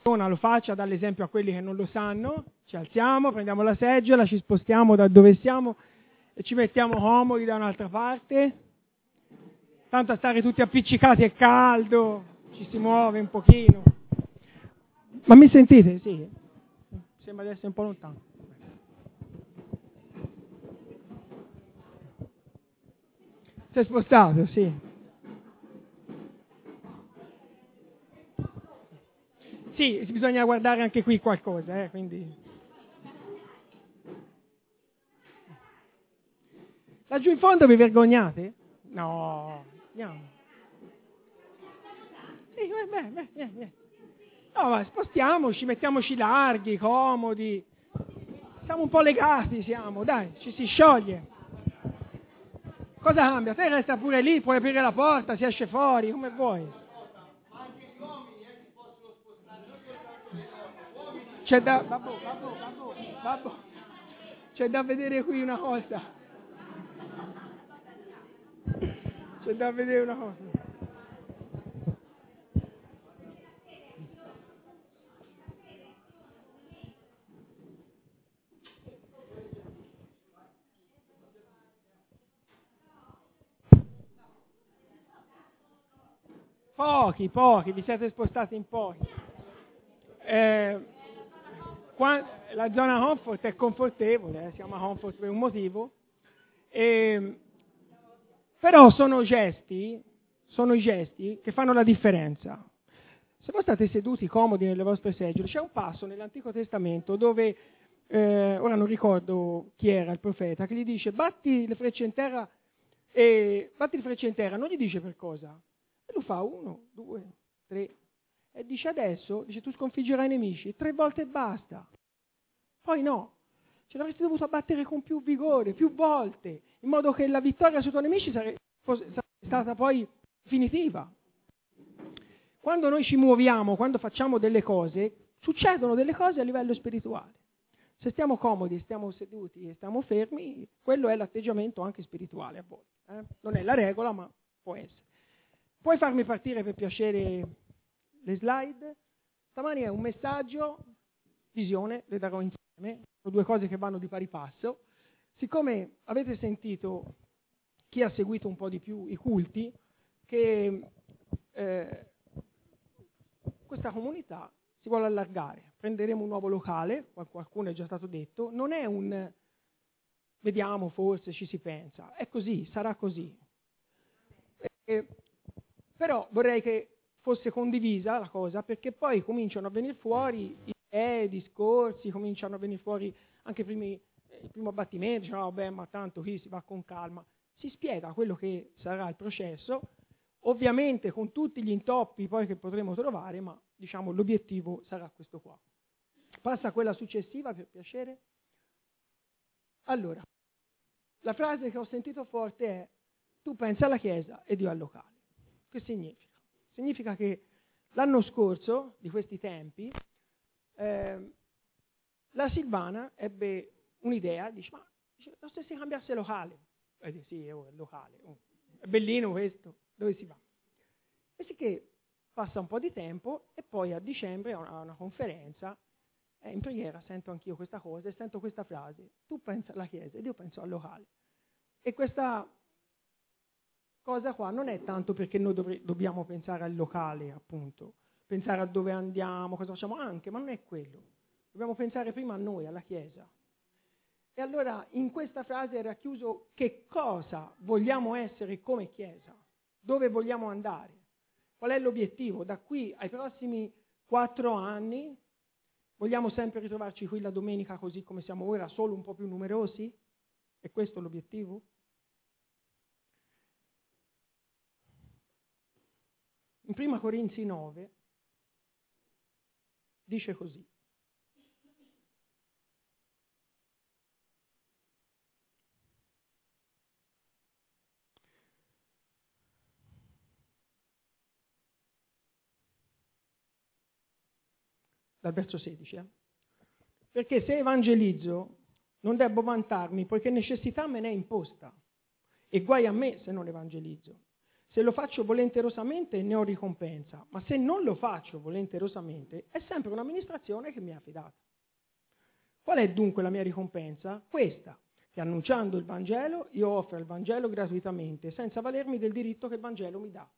lo faccia, dà l'esempio a quelli che non lo sanno, ci alziamo, prendiamo la seggiola, ci spostiamo da dove siamo e ci mettiamo comodi da un'altra parte, tanto a stare tutti appiccicati è caldo, ci si muove un pochino. Ma mi sentite? Sì, sembra di essere un po' lontano. Si è spostato, sì. Sì, bisogna guardare anche qui qualcosa, quindi. Laggiù in fondo vi vergognate? No, andiamo. Sì, beh. No, ma spostiamoci, mettiamoci larghi, comodi. Siamo un po' legati, dai, ci si scioglie. Cosa cambia? Te resta pure lì, puoi aprire la porta, si esce fuori, come vuoi. C'è da... Babbo. C'è da vedere qui una cosa. C'è da vedere una cosa. Pochi, vi siete spostati in pochi. La zona comfort è confortevole, si chiama comfort per un motivo, però sono i gesti che fanno la differenza. Se voi state seduti comodi nelle vostre seggiole, c'è un passo nell'Antico Testamento dove, ora non ricordo chi era il profeta, che gli dice batti le frecce in terra, non gli dice per cosa, e lo fa 1, 2, 3, e dice adesso, tu sconfiggerai i nemici, 3 volte e basta. Poi no, ce l'avresti dovuto abbattere con più vigore, più volte, in modo che la vittoria sui tuoi nemici sarebbe stata poi definitiva. Quando noi ci muoviamo, quando facciamo delle cose, succedono delle cose a livello spirituale. Se stiamo comodi, stiamo seduti e stiamo fermi, quello è l'atteggiamento anche spirituale a volte. Non è la regola, ma può essere. Puoi farmi partire per piacere le slide? Stamani è un messaggio, visione, le darò insieme, sono 2 cose che vanno di pari passo. Siccome avete sentito, chi ha seguito un po' di più i culti, che questa comunità si vuole allargare, prenderemo un nuovo locale, qualcuno è già stato detto, non è un vediamo, forse ci si pensa, è così, sarà così. Però vorrei che fosse condivisa la cosa, perché poi cominciano a venire fuori idee, discorsi, cominciano a venire fuori anche il primo abbattimento, dice, no, vabbè, ma tanto qui si va con calma. Si spiega quello che sarà il processo, ovviamente con tutti gli intoppi poi che potremo trovare, ma diciamo l'obiettivo sarà questo qua. Passa a quella successiva, per piacere. Allora, la frase che ho sentito forte è: tu pensa alla Chiesa e Dio al locale. Che significa? Significa che l'anno scorso, di questi tempi, la Silvana ebbe un'idea, dice, ma se si cambiasse locale? Sì, è locale, è bellino questo, dove si va? E sì che passa un po' di tempo e poi a dicembre a una conferenza, in preghiera sento anch'io questa cosa e sento questa frase: tu pensa alla Chiesa ed io penso al locale. E questa cosa qua non è tanto perché noi dobbiamo pensare al locale, appunto, pensare a dove andiamo, cosa facciamo anche, ma non è quello. Dobbiamo pensare prima a noi, alla Chiesa. E allora in questa frase è racchiuso che cosa vogliamo essere come Chiesa, dove vogliamo andare, qual è l'obiettivo. Da qui ai prossimi 4 anni vogliamo sempre ritrovarci qui la domenica così come siamo ora, solo un po' più numerosi? È questo l'obiettivo? In 1 Corinzi 9 dice così: dal verso 16, perché se evangelizzo non debbo vantarmi, poiché necessità me ne è imposta, e guai a me se non evangelizzo. Se lo faccio volenterosamente ne ho ricompensa, ma se non lo faccio volenterosamente è sempre un'amministrazione che mi è affidata. Qual è dunque la mia ricompensa? Questa, che annunciando il Vangelo io offro il Vangelo gratuitamente, senza valermi del diritto che il Vangelo mi dà.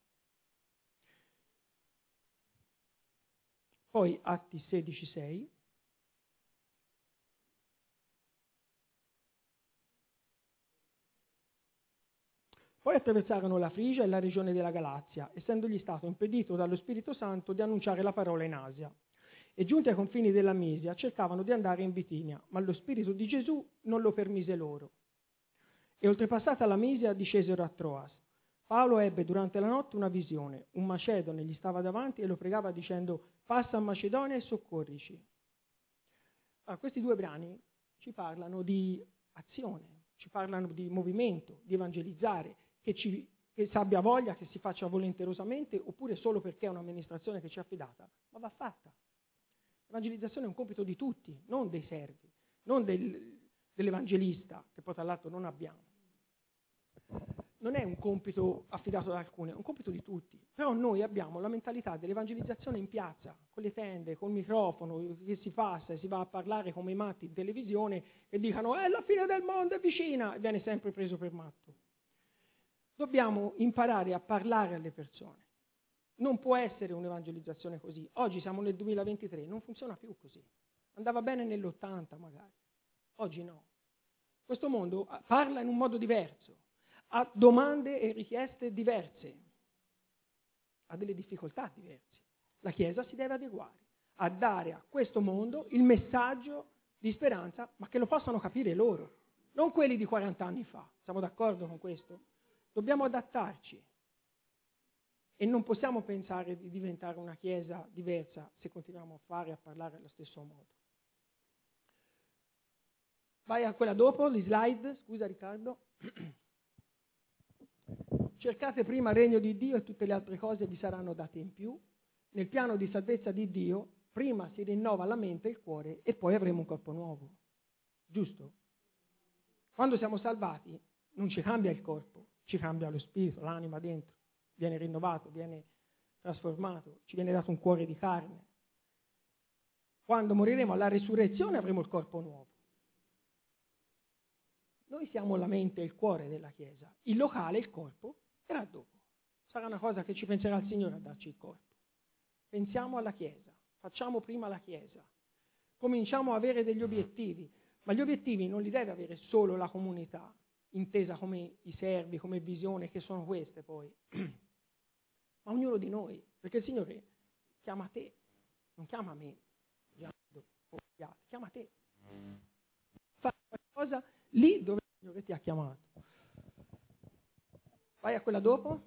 Poi Atti 16,6. Poi attraversarono la Frigia e la regione della Galazia, essendogli stato impedito dallo Spirito Santo di annunciare la parola in Asia. E giunti ai confini della Misia cercavano di andare in Bitinia, ma lo Spirito di Gesù non lo permise loro. E oltrepassata la Misia discesero a Troas. Paolo ebbe durante la notte una visione, un macedone gli stava davanti e lo pregava dicendo: passa a Macedonia e soccorrici. Allora, questi due brani ci parlano di azione, ci parlano di movimento, di evangelizzare, che si abbia voglia, che si faccia volenterosamente oppure solo perché è un'amministrazione che ci è affidata, ma va fatta. L'evangelizzazione è un compito di tutti, non dei servi, non dell'evangelista, che poi tra l'altro non abbiamo. Non è un compito affidato da alcuni, è un compito di tutti. Però noi abbiamo la mentalità dell'evangelizzazione in piazza, con le tende, col microfono, che si passa e si va a parlare come i matti in televisione e dicono la fine del mondo è vicina, e viene sempre preso per matto. Dobbiamo imparare a parlare alle persone. Non può essere un'evangelizzazione così. Oggi siamo nel 2023, non funziona più così. Andava bene nell'80 magari. Oggi no. Questo mondo parla in un modo diverso, ha domande e richieste diverse, ha delle difficoltà diverse. La Chiesa si deve adeguare a dare a questo mondo il messaggio di speranza, ma che lo possano capire loro, non quelli di 40 anni fa. Siamo d'accordo con questo? Dobbiamo adattarci e non possiamo pensare di diventare una Chiesa diversa se continuiamo a fare e a parlare allo stesso modo. Vai a quella dopo, le slide, scusa Riccardo. Cercate prima il regno di Dio e tutte le altre cose vi saranno date in più. Nel piano di salvezza di Dio, prima si rinnova la mente e il cuore e poi avremo un corpo nuovo. Giusto? Quando siamo salvati non ci cambia il corpo, ci cambia lo spirito, l'anima dentro. Viene rinnovato, viene trasformato, ci viene dato un cuore di carne. Quando moriremo alla risurrezione avremo il corpo nuovo. Noi siamo la mente e il cuore della Chiesa, il locale, il corpo, verrà dopo. Sarà una cosa che ci penserà il Signore a darci il corpo. Pensiamo alla Chiesa, facciamo prima la Chiesa, cominciamo a avere degli obiettivi, ma gli obiettivi non li deve avere solo la comunità, intesa come i servi, come visione, che sono queste poi, ma ognuno di noi, perché il Signore chiama te, non chiama me, chiama te. Fa qualcosa lì dove il Signore ti ha chiamato. Vai a quella dopo.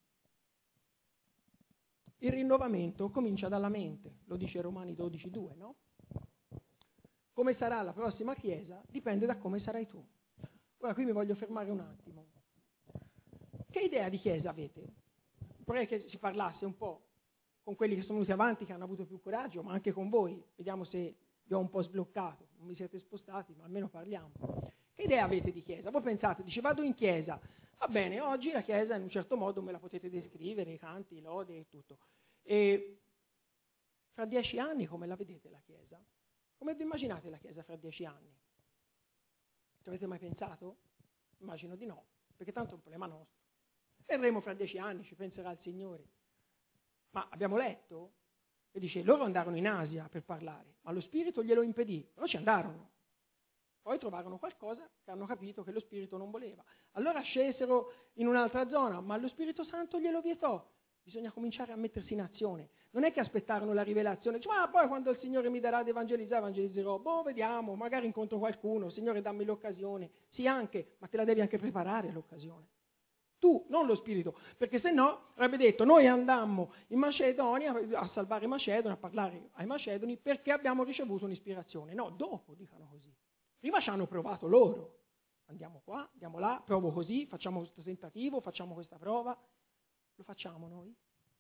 Il rinnovamento comincia dalla mente, lo dice Romani 12,2, no? Come sarà la prossima Chiesa dipende da come sarai tu. Ora qui mi voglio fermare un attimo. Che idea di Chiesa avete? Vorrei che si parlasse un po' con quelli che sono venuti avanti, che hanno avuto più coraggio, ma anche con voi. Vediamo se vi ho un po' sbloccato. Non mi siete spostati, ma almeno parliamo. Che idea avete di Chiesa? Voi pensate, dice vado in Chiesa. Va bene, oggi la Chiesa in un certo modo me la potete descrivere, i canti, i lodi e tutto. E fra 10 anni come la vedete la Chiesa? Come vi immaginate la Chiesa fra 10 anni? Ci avete mai pensato? Immagino di no, perché tanto è un problema nostro. Verremo fra 10 anni, ci penserà il Signore. Ma abbiamo letto che dice, loro andarono in Asia per parlare, ma lo Spirito glielo impedì, non ci andarono. Poi trovarono qualcosa che hanno capito che lo Spirito non voleva. Allora scesero in un'altra zona, ma lo Spirito Santo glielo vietò. Bisogna cominciare a mettersi in azione. Non è che aspettarono la rivelazione, ma poi quando il Signore mi darà di evangelizzare, evangelizzerò. Vediamo, magari incontro qualcuno, Signore dammi l'occasione. Sì anche, ma te la devi anche preparare l'occasione. Tu, non lo Spirito, perché se no avrebbe detto noi andammo in Macedonia a salvare Macedonia, a parlare ai Macedoni perché abbiamo ricevuto un'ispirazione. No, dopo dicano così. Prima ci hanno provato loro. Andiamo qua, andiamo là, provo così, facciamo questo tentativo, facciamo questa prova. Lo facciamo noi?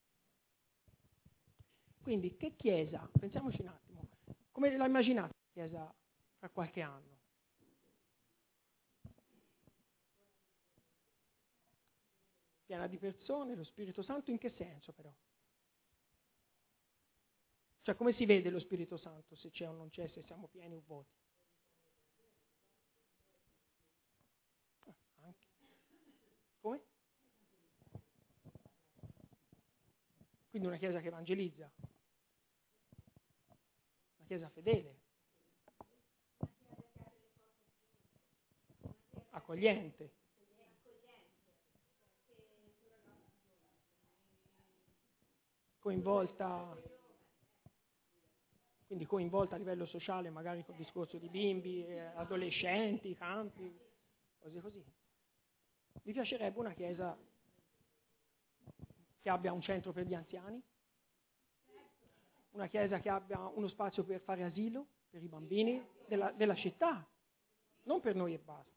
Quindi che Chiesa, pensiamoci un attimo, come la immaginate la Chiesa fra qualche anno? piena di persone, lo Spirito Santo in che senso però? Cioè come si vede lo Spirito Santo se c'è o non c'è, se siamo pieni o vuoti? Anche. Come? Quindi una chiesa che evangelizza, una chiesa fedele, accogliente, coinvolta, quindi coinvolta a livello sociale, magari col discorso di bimbi, adolescenti, campi, cose così. Mi piacerebbe una chiesa che abbia un centro per gli anziani, una chiesa che abbia uno spazio per fare asilo per i bambini della città, non per noi e basta.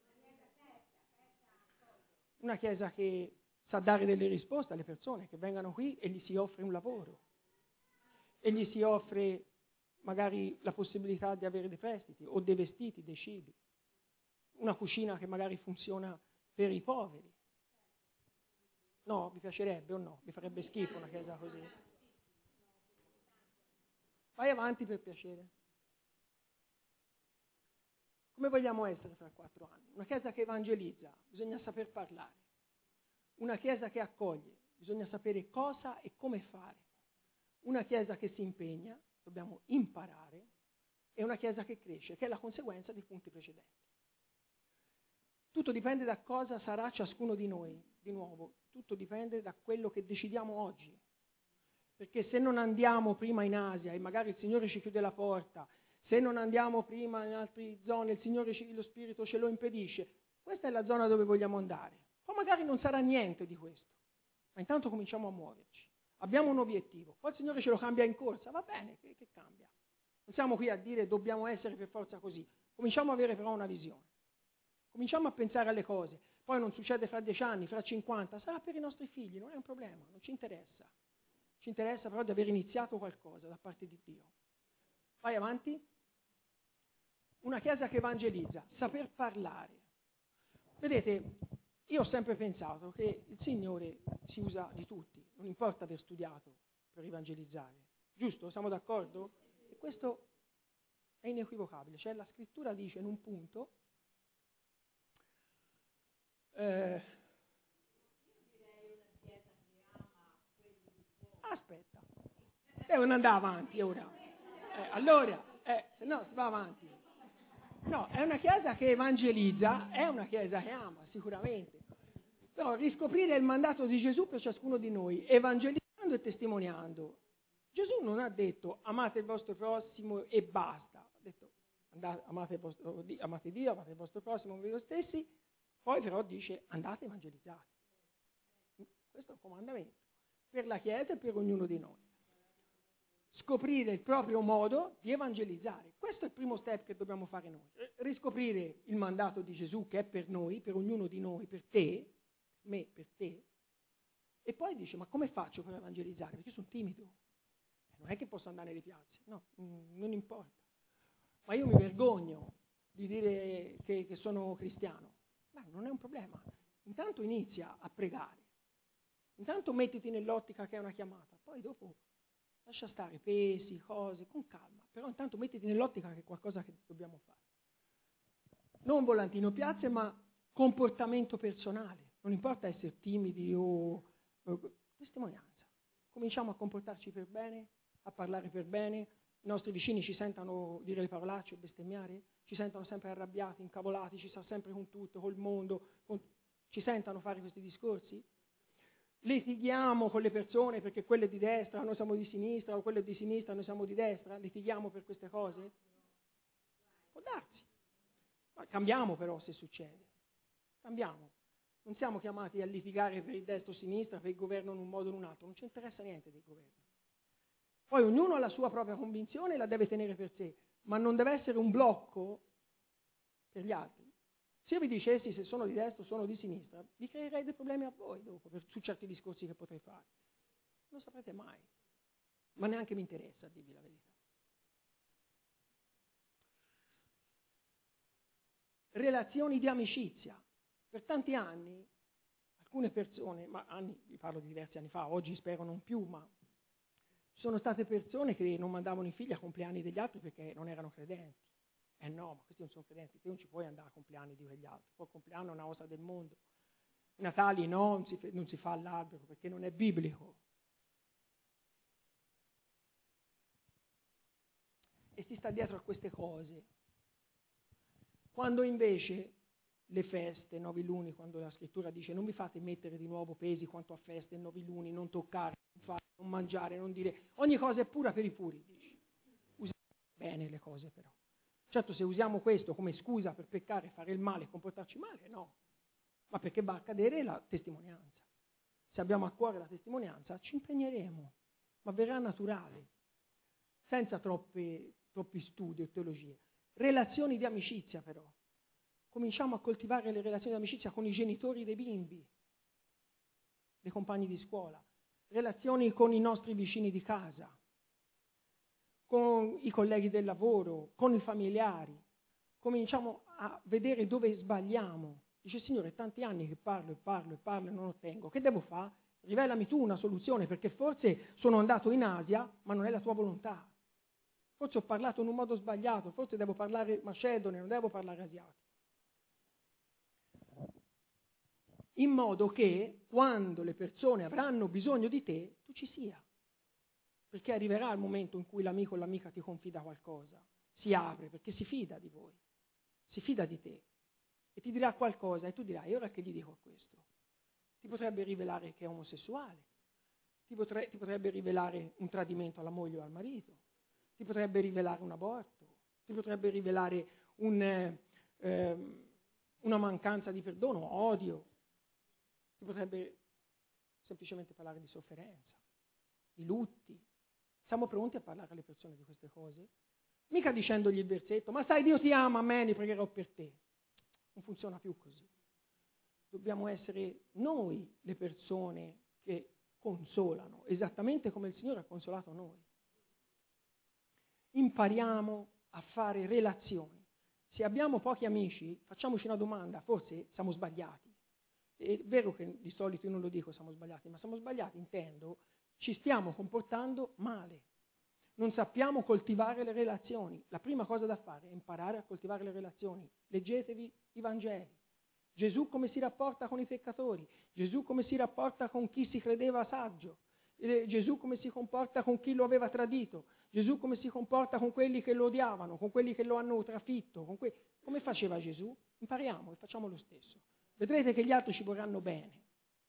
Una chiesa che sa dare delle risposte alle persone che vengano qui e gli si offre un lavoro e gli si offre magari la possibilità di avere dei prestiti o dei vestiti, dei cibi, una cucina che magari funziona per i poveri. No, vi piacerebbe o no? Vi farebbe schifo una chiesa così? Vai avanti per piacere. Come vogliamo essere fra 4 anni? Una chiesa che evangelizza, bisogna saper parlare. Una chiesa che accoglie, bisogna sapere cosa e come fare. Una chiesa che si impegna, dobbiamo imparare, e una chiesa che cresce, che è la conseguenza dei punti precedenti. Tutto dipende da cosa sarà ciascuno di noi, di nuovo, tutto dipende da quello che decidiamo oggi. Perché se non andiamo prima in Asia e magari il Signore ci chiude la porta, se non andiamo prima in altre zone, il Signore, lo Spirito ce lo impedisce, questa è la zona dove vogliamo andare. Poi magari non sarà niente di questo, ma intanto cominciamo a muoverci. Abbiamo un obiettivo, poi il Signore ce lo cambia in corsa, va bene, che cambia? Non siamo qui a dire dobbiamo essere per forza così, cominciamo a avere però una visione. Cominciamo a pensare alle cose, poi non succede fra 10 anni, fra 50, sarà per i nostri figli, non è un problema, non ci interessa. Ci interessa però di aver iniziato qualcosa da parte di Dio. Vai avanti. Una chiesa che evangelizza, saper parlare. Vedete, io ho sempre pensato che il Signore si usa di tutti, non importa aver studiato per evangelizzare. Giusto? Siamo d'accordo? E questo è inequivocabile. Cioè la scrittura dice in un punto... aspetta, devo andare avanti ora. Allora, se no si va avanti. No, è una chiesa che evangelizza, è una chiesa che ama, sicuramente. Però riscoprire il mandato di Gesù per ciascuno di noi, evangelizzando e testimoniando. Gesù non ha detto amate il vostro prossimo e basta. Ha detto amate Dio, amate il vostro prossimo come voi stessi, poi però dice andate e evangelizzate. Questo è un comandamento per la Chiesa e per ognuno di noi. Scoprire il proprio modo di evangelizzare. Questo è il primo step che dobbiamo fare noi. Riscoprire il mandato di Gesù che è per noi, per ognuno di noi, per te, me, per te. E poi dice, ma come faccio per evangelizzare? Perché io sono timido. Non è che posso andare nelle piazze. No, non importa. Ma io mi vergogno di dire che sono cristiano. Ma non è un problema. Intanto inizia a pregare. Intanto mettiti nell'ottica che è una chiamata. Poi dopo... lascia stare pesi, cose, con calma, però intanto mettiti nell'ottica che è qualcosa che dobbiamo fare. Non volantino piazze, ma comportamento personale. Non importa essere timidi o testimonianza. Cominciamo a comportarci per bene, a parlare per bene. I nostri vicini ci sentano dire le parolacce o bestemmiare, ci sentono sempre arrabbiati, incavolati, ci sta sempre con tutto, col mondo, ci sentano fare questi discorsi. Litighiamo con le persone perché quello è di destra, noi siamo di sinistra, o quello è di sinistra, noi siamo di destra, litighiamo per queste cose? Può darsi. Ma cambiamo però se succede. Cambiamo. Non siamo chiamati a litigare per il destra o sinistra, per il governo in un modo o in un altro, non ci interessa niente del governo. Poi ognuno ha la sua propria convinzione e la deve tenere per sé, ma non deve essere un blocco per gli altri. Se io vi dicessi se sono di destra o sono di sinistra, vi creerei dei problemi a voi dopo su certi discorsi che potrei fare. Non lo saprete mai, ma neanche mi interessa, a dirvi la verità. Relazioni di amicizia. Per tanti anni la alcune persone, ma vi parlo di diversi anni fa, oggi spero non più, ma ci sono state persone che non mandavano i figli a compleanni degli altri perché non erano credenti. No, ma questi non sono credenti, te non ci puoi andare a compleanni di quegli altri. Poi il compleanno è una cosa del mondo. I Natali no, non si fa all'albero perché non è biblico. E si sta dietro a queste cose. Quando invece le feste, noviluni, quando la scrittura dice non vi fate mettere di nuovo pesi quanto a feste e noviluni, non toccare, non fare, non mangiare, non dire, ogni cosa è pura per i puri, dice. Usiamo bene le cose però. Certo, se usiamo questo come scusa per peccare, fare il male, comportarci male, no. Ma perché va a cadere la testimonianza. Se abbiamo a cuore la testimonianza, ci impegneremo, ma verrà naturale, senza troppi studi o teologie. Relazioni di amicizia però. Cominciamo a coltivare le relazioni di amicizia con i genitori dei bimbi, dei compagni di scuola, relazioni con i nostri vicini di casa, con i colleghi del lavoro, con i familiari. Cominciamo a vedere dove sbagliamo. Dice, Signore, tanti anni che parlo e non ottengo. Che devo fare? Rivelami tu una soluzione, perché forse sono andato in Asia, ma non è la tua volontà. Forse ho parlato in un modo sbagliato, forse devo parlare macedone, non devo parlare asiatico. In modo che quando le persone avranno bisogno di te, tu ci sia. Perché arriverà il momento in cui l'amico o l'amica ti confida qualcosa, si apre perché si fida di voi, si fida di te e ti dirà qualcosa e tu dirai, ora che gli dico questo? Ti potrebbe rivelare che è omosessuale, ti potrebbe rivelare un tradimento alla moglie o al marito, ti potrebbe rivelare un aborto, ti potrebbe rivelare una mancanza di perdono, odio, ti potrebbe semplicemente parlare di sofferenza, di lutti. Siamo pronti a parlare alle persone di queste cose? Mica dicendogli il versetto, ma sai Dio ti ama, amen, pregherò per te. Non funziona più così. Dobbiamo essere noi le persone che consolano, esattamente come il Signore ha consolato noi. Impariamo a fare relazioni. Se abbiamo pochi amici, facciamoci una domanda, forse siamo sbagliati. È vero che di solito io non lo dico siamo sbagliati, ma siamo sbagliati, intendo, ci stiamo comportando male. Non sappiamo coltivare le relazioni. La prima cosa da fare è imparare a coltivare le relazioni. Leggetevi i Vangeli. Gesù come si rapporta con i peccatori, Gesù come si rapporta con chi si credeva saggio, Gesù come si comporta con chi lo aveva tradito, Gesù come si comporta con quelli che lo odiavano, con quelli che lo hanno trafitto. Come faceva Gesù? Impariamo e facciamo lo stesso. Vedrete che gli altri ci vorranno bene.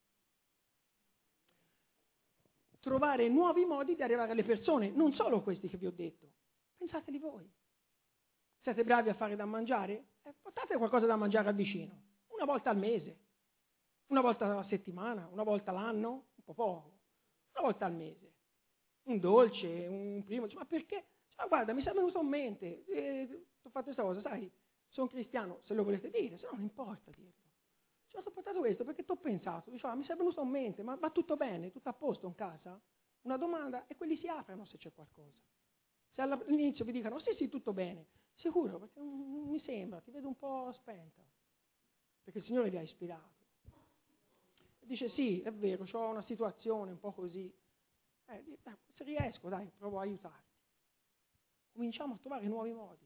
Trovare nuovi modi di arrivare alle persone, non solo questi che vi ho detto. Pensateli voi. Siete bravi a fare da mangiare? Portate qualcosa da mangiare al vicino. Una volta al mese, una volta alla settimana, una volta l'anno, un po' poco, una volta al mese. Un dolce, un primo, ma perché? Ma guarda, mi è venuto in mente, ho fatto questa cosa, sai, sono cristiano, se lo volete dire, se no non importa dirlo. Ti ho portato questo perché ti ho pensato, diceva, mi è venuto in mente, ma va tutto bene, tutto a posto in casa? Una domanda e quelli si aprono se c'è qualcosa. Se all'inizio vi dicono, sì, tutto bene, sicuro, perché non mi sembra, ti vedo un po' spenta, perché il Signore vi ha ispirato. E dice, sì, è vero, ho una situazione un po' così, se riesco, dai, provo a aiutarti. Cominciamo a trovare nuovi modi.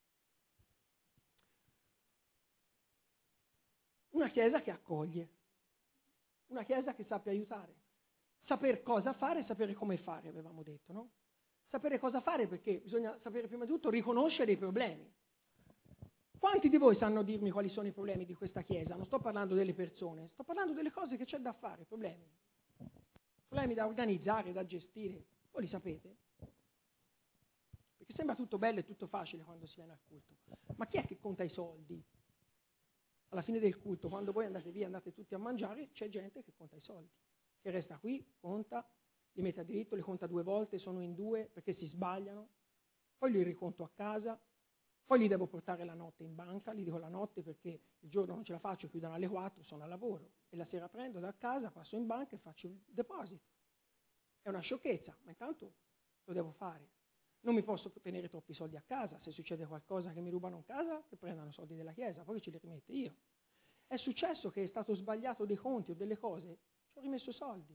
Una chiesa che accoglie, una chiesa che sappia aiutare. Saper cosa fare e sapere come fare, avevamo detto, no? Sapere cosa fare perché bisogna sapere prima di tutto riconoscere i problemi. Quanti di voi sanno dirmi quali sono i problemi di questa chiesa? Non sto parlando delle persone, sto parlando delle cose che c'è da fare, problemi. Problemi da organizzare, da gestire. Voi li sapete? Perché sembra tutto bello e tutto facile quando si viene al culto. Ma chi è che conta i soldi? Alla fine del culto, quando voi andate via, andate tutti a mangiare, c'è gente che conta i soldi, che resta qui, conta, li mette a diritto, li conta 2 volte, sono in 2 perché si sbagliano, poi li riconto a casa, poi li devo portare la notte in banca, li dico la notte perché il giorno non ce la faccio, chiudono alle 4, sono al lavoro, e la sera prendo da casa, passo in banca e faccio il deposito. È una sciocchezza, ma intanto lo devo fare. Non mi posso tenere troppi soldi a casa, se succede qualcosa che mi rubano in casa, che prendano soldi della chiesa, poi ce li rimette io. È successo che è stato sbagliato dei conti o delle cose, ci ho rimesso soldi.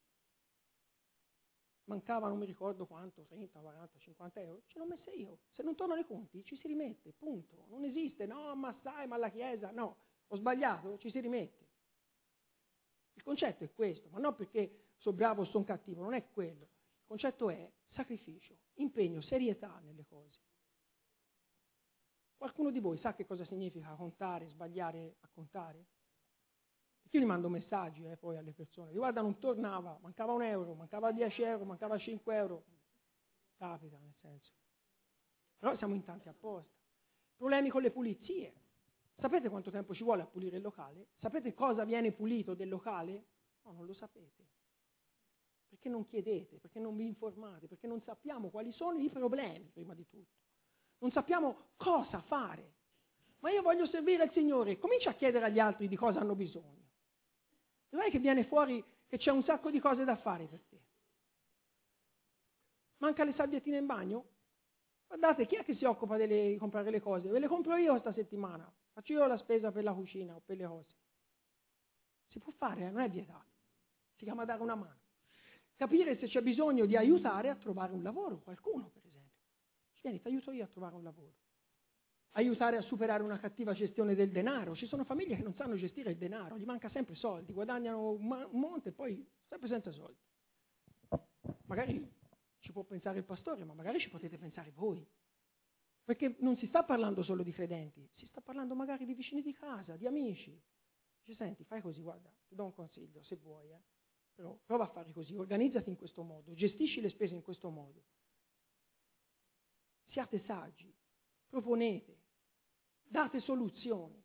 Mancava non mi ricordo quanto, 30, 40, 50 euro, ce l'ho messa io. Se non tornano i conti ci si rimette, punto. Non esiste, no, ma sai, ma la Chiesa, no. Ho sbagliato, ci si rimette. Il concetto è questo, ma non perché sono bravo o sono cattivo, non è quello. Il concetto è sacrificio, impegno, serietà nelle cose. Qualcuno di voi sa che cosa significa contare, sbagliare a contare? Io gli mando messaggi poi alle persone, guarda non tornava, mancava 1 euro, mancava 10 euro, mancava 5 euro. Capita nel senso. Però siamo in tanti apposta. Problemi con le pulizie. Sapete quanto tempo ci vuole a pulire il locale? Sapete cosa viene pulito del locale? No, non lo sapete. Perché non chiedete, perché non vi informate, perché non sappiamo quali sono i problemi, prima di tutto. Non sappiamo cosa fare. Ma io voglio servire il Signore. Comincia a chiedere agli altri di cosa hanno bisogno. Dov'è che viene fuori che c'è un sacco di cose da fare per te? Manca le salviettine in bagno? Guardate, chi è che si occupa di comprare le cose? Ve le compro io questa settimana. Faccio io la spesa per la cucina o per le cose. Si può fare, non è vietato. Si chiama dare una mano. Capire se c'è bisogno di aiutare a trovare un lavoro, qualcuno per esempio. Vieni, ti aiuto io a trovare un lavoro. Aiutare a superare una cattiva gestione del denaro. Ci sono famiglie che non sanno gestire il denaro, gli manca sempre soldi, guadagnano un monte e poi sempre senza soldi. Magari ci può pensare il pastore, ma magari ci potete pensare voi. Perché non si sta parlando solo di credenti, si sta parlando magari di vicini di casa, di amici. Dice, senti, fai così, guarda, ti do un consiglio, se vuoi, però prova a fare così, organizzati in questo modo, gestisci le spese in questo modo. Siate saggi, proponete, date soluzioni.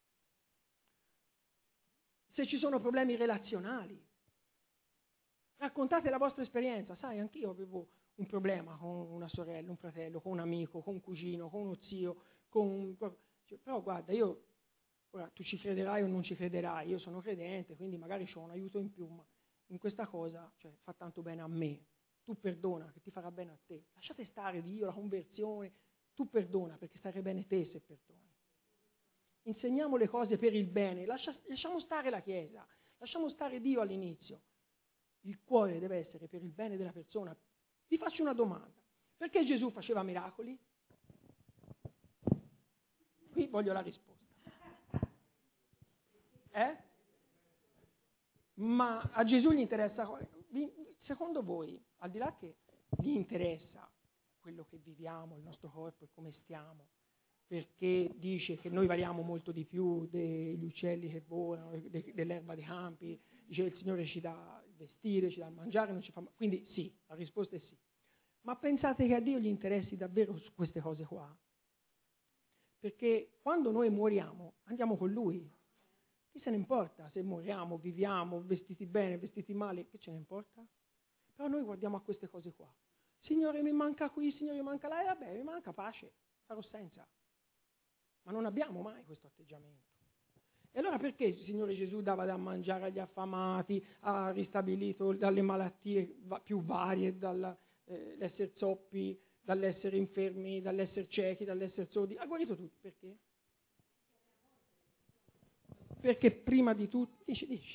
Se ci sono problemi relazionali, raccontate la vostra esperienza. Sai, anch'io avevo un problema con una sorella, un fratello, con un amico, con un cugino, con uno zio, però guarda, ora tu ci crederai o non ci crederai, io sono credente, quindi magari ho un aiuto in più, ma in questa cosa fa tanto bene a me. Tu perdona, che ti farà bene a te. Lasciate stare Dio, la conversione, tu perdona, perché starai bene te se perdoni. Insegniamo le cose per il bene, lasciamo stare la Chiesa, lasciamo stare Dio all'inizio. Il cuore deve essere per il bene della persona. Vi faccio una domanda. Perché Gesù faceva miracoli? Qui voglio la risposta. Ma a Gesù gli interessa, secondo voi, al di là che gli interessa quello che viviamo, il nostro corpo e come stiamo, perché dice che noi valiamo molto di più degli uccelli che volano, dell'erba dei campi, dice che il Signore ci dà il vestire, ci dà il mangiare, non ci fa. Quindi sì, la risposta è sì. Ma pensate che a Dio gli interessi davvero su queste cose qua? Perché quando noi moriamo, andiamo con Lui. Chi se ne importa se moriamo, viviamo, vestiti bene, vestiti male, che ce ne importa? Però noi guardiamo a queste cose qua. Signore, mi manca qui, Signore, mi manca là, e vabbè, mi manca pace, farò senza. Ma non abbiamo mai questo atteggiamento. E allora perché il Signore Gesù dava da mangiare agli affamati, ha ristabilito dalle malattie più varie, dall'essere zoppi, dall'essere infermi, dall'essere ciechi, dall'essere sordi, ha guarito tutti, perché? Perché prima di tutto, dici.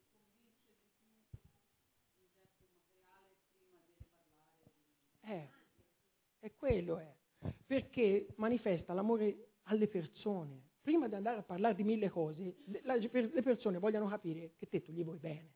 È quello è. Perché manifesta l'amore alle persone. Prima di andare a parlare di 1000 cose, le persone vogliono capire che te tu gli vuoi bene.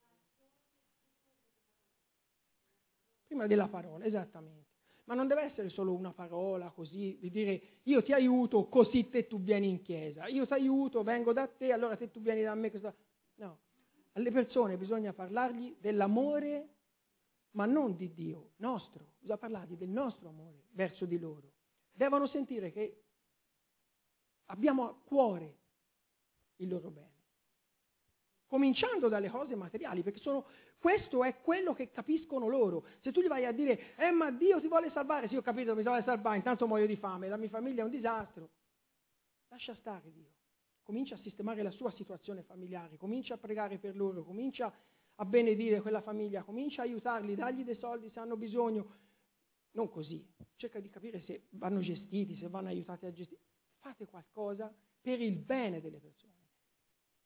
Prima della parola, esattamente. Ma non deve essere solo una parola così, di dire io ti aiuto così te tu vieni in chiesa, io ti aiuto, vengo da te, allora te tu vieni da me. No, alle persone bisogna parlargli dell'amore, ma non di Dio, nostro, bisogna parlargli del nostro amore verso di loro. Devono sentire che abbiamo a cuore il loro bene. Cominciando dalle cose materiali, perché questo è quello che capiscono loro. Se tu gli vai a dire, ma Dio ti vuole salvare, sì ho capito, mi vuole salvare, intanto muoio di fame, la mia famiglia è un disastro. Lascia stare Dio. Comincia a sistemare la sua situazione familiare, comincia a pregare per loro, comincia a benedire quella famiglia, comincia a aiutarli, dagli dei soldi se hanno bisogno. Non così, cerca di capire se vanno gestiti, se vanno aiutati a gestire. Fate qualcosa per il bene delle persone.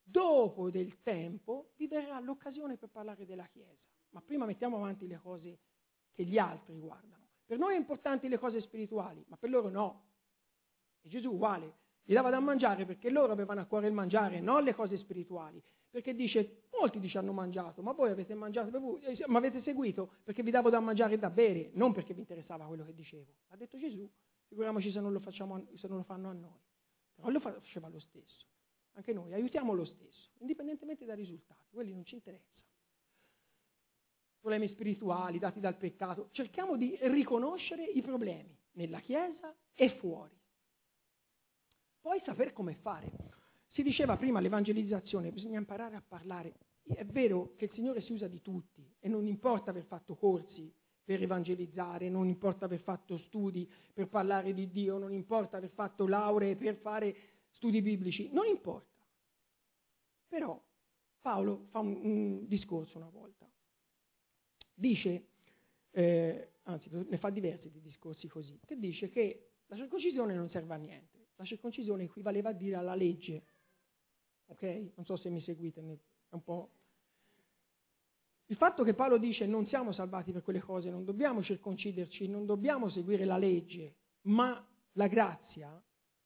dopo del tempo vi verrà l'occasione per parlare della Chiesa. Ma prima mettiamo avanti le cose che gli altri guardano. Per noi è importanti le cose spirituali, ma per loro no. E Gesù uguale, gli dava da mangiare perché loro avevano a cuore il mangiare, non le cose spirituali. Perché dice, molti dice hanno mangiato, ma voi avete mangiato, bevuto, mi avete seguito perché vi davo da mangiare e da bere, non perché vi interessava quello che dicevo. Ha detto Gesù, figuriamoci se non lo fanno a noi. Però lo faceva lo stesso. Anche noi aiutiamo lo stesso, indipendentemente dai risultati, quelli non ci interessano. Problemi spirituali dati dal peccato, cerchiamo di riconoscere i problemi nella Chiesa e fuori. Poi saper come fare. Si diceva prima l'evangelizzazione, bisogna imparare a parlare. È vero che il Signore si usa di tutti e non importa aver fatto corsi per evangelizzare, non importa aver fatto studi per parlare di Dio, non importa aver fatto lauree per fare studi biblici, non importa. Però Paolo fa un discorso una volta. Dice, anzi ne fa diversi di discorsi così, che dice che la circoncisione non serve a niente. La circoncisione equivaleva a dire alla legge. Ok? Non so se mi seguite, è un po'. Il fatto che Paolo dice non siamo salvati per quelle cose, non dobbiamo circonciderci, non dobbiamo seguire la legge, ma la grazia,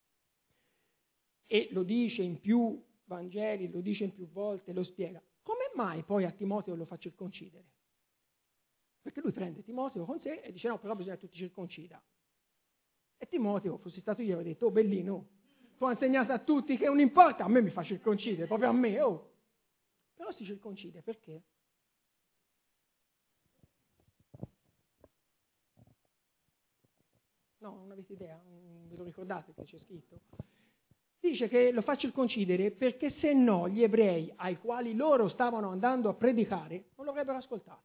e lo dice in più Vangeli, lo dice in più volte, lo spiega. Come mai poi a Timoteo lo fa circoncidere? Perché lui prende Timoteo con sé e dice no, però bisogna che tu ti circoncida. E Timoteo, fossi stato io, avrei detto, oh bellino, tu hai insegnato a tutti che non importa, a me mi fa circoncidere, proprio a me, oh. Però si circoncide, perché? No, non avete idea, ve lo ricordate che c'è scritto? Dice che lo fa circoncidere perché se no gli ebrei ai quali loro stavano andando a predicare non lo avrebbero ascoltato.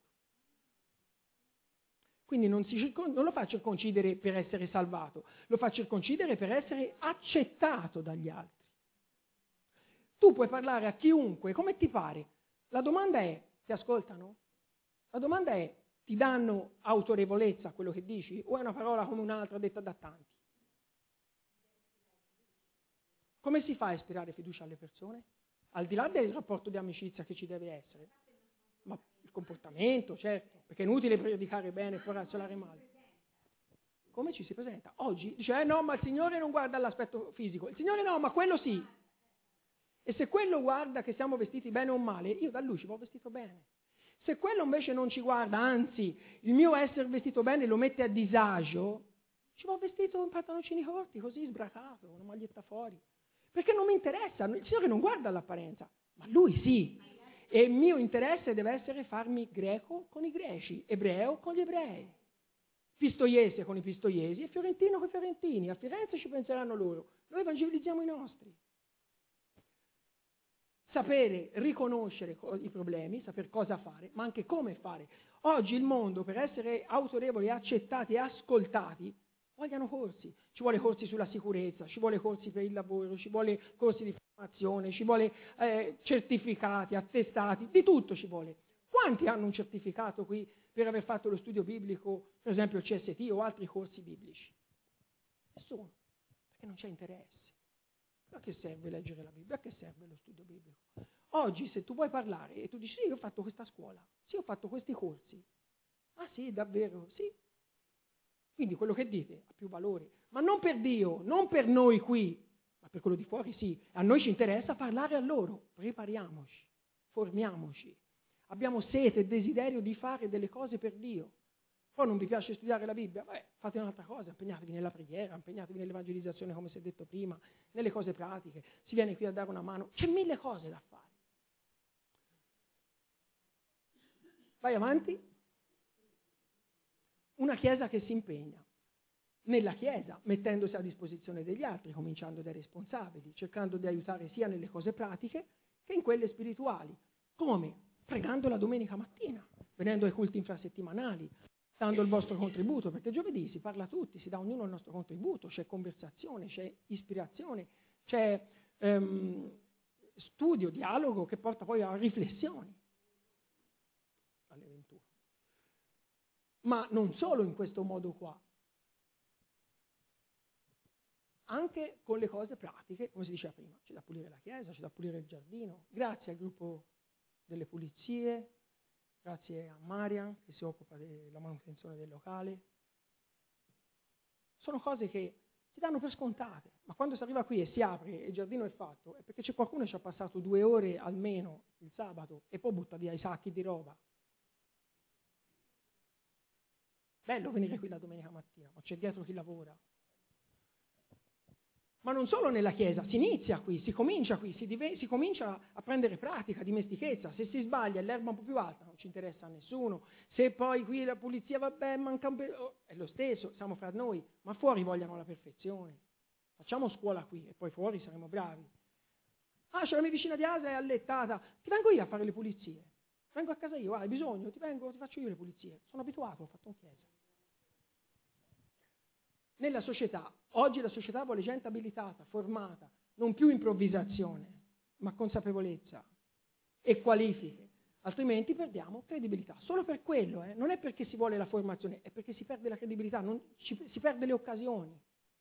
Quindi non lo fa circoncidere per essere salvato, lo fa circoncidere per essere accettato dagli altri. Tu puoi parlare a chiunque, come ti pare. La domanda è, ti ascoltano? La domanda è, ti danno autorevolezza a quello che dici o è una parola come un'altra detta da tanti? Come si fa a ispirare fiducia alle persone? Al di là del rapporto di amicizia che ci deve essere, ma il comportamento, certo, perché è inutile predicare bene e poi razzolare male. Come ci si presenta? Oggi dice, no, ma il Signore non guarda l'aspetto fisico. Il Signore no, ma quello sì. E se quello guarda che siamo vestiti bene o male, io da lui ci vado vestito bene. Se quello invece non ci guarda, anzi, il mio essere vestito bene lo mette a disagio, ci vado vestito in pantaloncini corti, così sbracato, una maglietta fuori. Perché non mi interessa, il Signore non guarda l'apparenza, ma lui sì. E il mio interesse deve essere farmi greco con i greci, ebreo con gli ebrei, pistoiese con i pistoiesi e fiorentino con i fiorentini. A Firenze ci penseranno loro, noi evangelizziamo i nostri. Sapere riconoscere i problemi, sapere cosa fare, ma anche come fare. Oggi il mondo, per essere autorevoli, accettati e ascoltati, vogliono corsi. Ci vuole corsi sulla sicurezza, ci vuole corsi per il lavoro, ci vuole corsi di formazione, ci vuole certificati, attestati, di tutto ci vuole. Quanti hanno un certificato qui per aver fatto lo studio biblico, per esempio il CST o altri corsi biblici? Nessuno, perché non c'è interesse. A che serve leggere la Bibbia? A che serve lo studio biblico? Oggi se tu vuoi parlare e tu dici sì, io ho fatto questa scuola, sì, ho fatto questi corsi. Ah sì, davvero? Sì. Quindi quello che dite ha più valore. Ma non per Dio, non per noi qui, ma per quello di fuori sì. A noi ci interessa parlare a loro. Prepariamoci, formiamoci. Abbiamo sete e desiderio di fare delle cose per Dio. Poi non vi piace studiare la Bibbia? Beh, fate un'altra cosa, impegnatevi nella preghiera, impegnatevi nell'evangelizzazione, come si è detto prima, nelle cose pratiche. Si viene qui a dare una mano. C'è mille cose da fare. Vai avanti. Una Chiesa che si impegna. Nella Chiesa, mettendosi a disposizione degli altri, cominciando dai responsabili, cercando di aiutare sia nelle cose pratiche che in quelle spirituali. Come? Pregando la domenica mattina, venendo ai culti infrasettimanali, dando il vostro contributo, perché giovedì si parla tutti, si dà ognuno il nostro contributo, c'è conversazione, c'è ispirazione, c'è studio, dialogo che porta poi a riflessioni alle 21. Ma non solo in questo modo qua. anche con le cose pratiche, come si diceva prima, c'è da pulire la chiesa, c'è da pulire il giardino, grazie al gruppo delle pulizie, grazie a Marian che si occupa della manutenzione del locale. Sono cose che si danno per scontate, ma quando si arriva qui e si apre e il giardino è fatto, è perché c'è qualcuno che ci ha passato 2 ore almeno il sabato e poi butta via i sacchi di roba. Bello venire qui la domenica mattina, ma c'è dietro chi lavora. Ma non solo nella chiesa, si inizia qui, si comincia qui, si comincia a prendere pratica, dimestichezza. Se si sbaglia e l'erba un po' più alta non ci interessa a nessuno. Se poi qui la pulizia, vabbè, manca un po', è lo stesso, siamo fra noi, ma fuori vogliano la perfezione. Facciamo scuola qui e poi fuori saremo bravi. Ah, c'è la mia vicina di Asia, è allettata, ti vengo io a fare le pulizie. Vengo a casa io, hai bisogno, ti faccio io le pulizie. Sono abituato, l'ho fatto in chiesa. Nella società, oggi la società vuole gente abilitata, formata, non più improvvisazione, ma consapevolezza e qualifiche, altrimenti perdiamo credibilità. Solo per quello, non è perché si vuole la formazione, è perché si perde la credibilità, si perde le occasioni.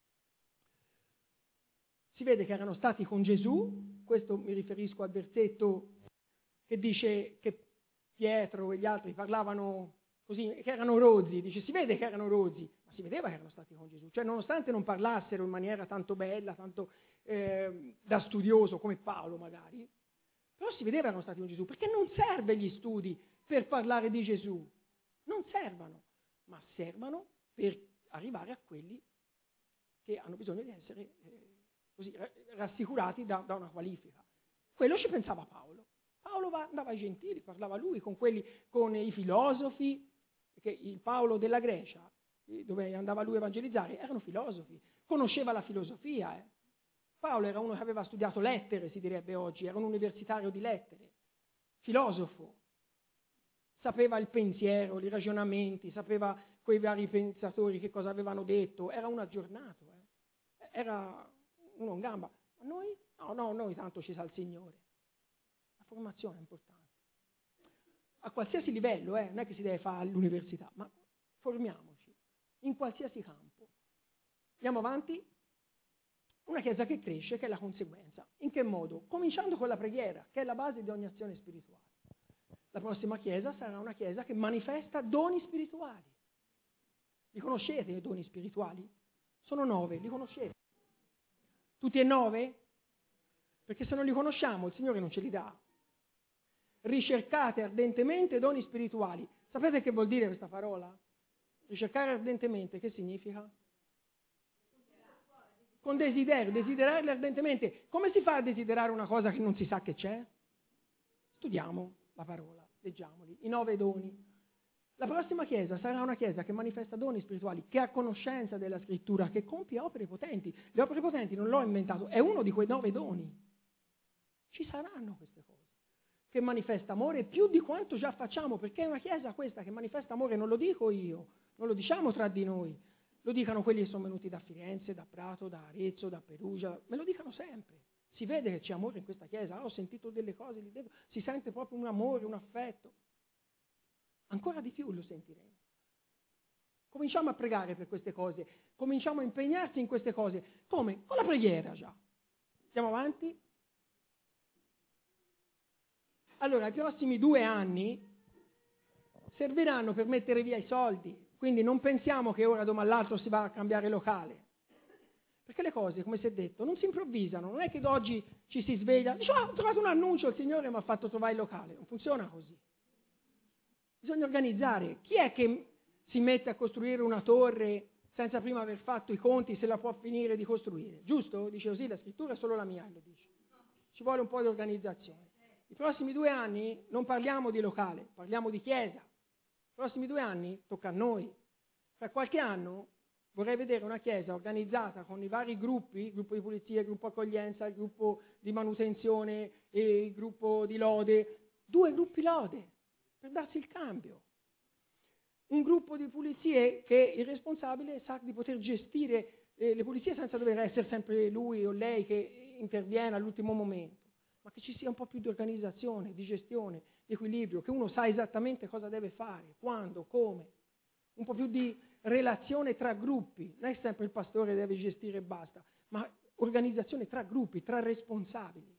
Si vede che erano stati con Gesù, questo mi riferisco al versetto che dice che Pietro e gli altri parlavano così, che erano rozzi, dice si vede che erano rozzi, ma si vedeva che erano stati con Gesù, cioè nonostante non parlassero in maniera tanto bella, tanto da studioso come Paolo magari, però si vedeva che erano stati con Gesù, perché non serve gli studi per parlare di Gesù, non servono, ma servono per arrivare a quelli che hanno bisogno di essere così rassicurati da una qualifica. Quello ci pensava Paolo. Paolo andava ai gentili, parlava lui con i filosofi, che il Paolo della Grecia, dove andava lui a evangelizzare, erano filosofi, conosceva la filosofia. Paolo era uno che aveva studiato lettere, si direbbe oggi, era un universitario di lettere, filosofo, sapeva il pensiero, i ragionamenti, sapeva quei vari pensatori che cosa avevano detto, era un aggiornato, era uno in gamba. Ma noi? No, noi tanto ci sa il Signore. La formazione è importante. A qualsiasi livello, non è che si deve fare all'università, ma formiamoci in qualsiasi campo. Andiamo avanti. Una chiesa che cresce, che è la conseguenza. In che modo? Cominciando con la preghiera, che è la base di ogni azione spirituale. La prossima chiesa sarà una chiesa che manifesta doni spirituali. Li conoscete i doni spirituali? Sono 9, li conoscete? Tutti e 9? Perché se non li conosciamo il Signore non ce li dà. Ricercate ardentemente doni spirituali. Sapete che vuol dire questa parola? Ricercare ardentemente, che significa? Con desiderio, desiderarli ardentemente. Come si fa a desiderare una cosa che non si sa che c'è? Studiamo la parola, leggiamoli, i 9 doni. La prossima chiesa sarà una chiesa che manifesta doni spirituali, che ha conoscenza della scrittura, che compie opere potenti. Le opere potenti non l'ho inventato, è uno di quei 9 doni. Ci saranno queste cose. Che manifesta amore più di quanto già facciamo, perché è una chiesa questa che manifesta amore, non lo dico io, non lo diciamo tra di noi, lo dicano quelli che sono venuti da Firenze, da Prato, da Arezzo, da Perugia, me lo dicano sempre. Si vede che c'è amore in questa chiesa, ho sentito delle cose, si sente proprio un amore, un affetto. Ancora di più lo sentiremo. Cominciamo a pregare per queste cose, cominciamo a impegnarsi in queste cose. Come? Con la preghiera già. Andiamo avanti? Allora, i prossimi 2 anni serviranno per mettere via i soldi, quindi non pensiamo che ora domani all'altro si va a cambiare locale. Perché le cose, come si è detto, non si improvvisano, non è che oggi ci si sveglia, dice, ho trovato un annuncio, il Signore mi ha fatto trovare il locale. Non funziona così. Bisogna organizzare. Chi è che si mette a costruire una torre senza prima aver fatto i conti se la può finire di costruire? Giusto? Dice così, la scrittura è solo la mia, lo dice. Ci vuole un po' di organizzazione. I prossimi 2 anni non parliamo di locale, parliamo di chiesa. I prossimi 2 anni tocca a noi. Fra qualche anno vorrei vedere una chiesa organizzata con i vari gruppi, il gruppo di pulizia, il gruppo accoglienza, il gruppo di manutenzione e il gruppo di lode, 2 gruppi lode per darsi il cambio. Un gruppo di pulizie che il responsabile sa di poter gestire le pulizie senza dover essere sempre lui o lei che interviene all'ultimo momento, ma che ci sia un po' più di organizzazione, di gestione, di equilibrio, che uno sa esattamente cosa deve fare, quando, come. un po' più di relazione tra gruppi. Non è sempre il pastore deve gestire e basta, ma organizzazione tra gruppi, tra responsabili.